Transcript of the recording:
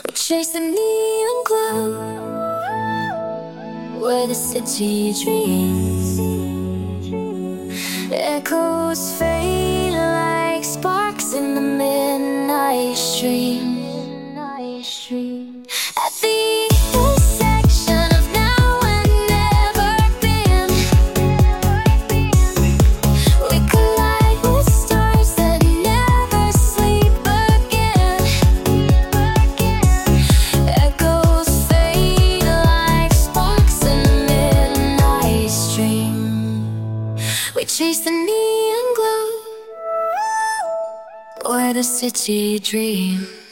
Chase the neon glow where the city dreams. Echoes fade like sparks in the midnight stream. At the intersection of now and never been, we collide with stars that never sleep again. Echoes fade like sparks in the midnight stream. We chase the neon glow where the city dreams.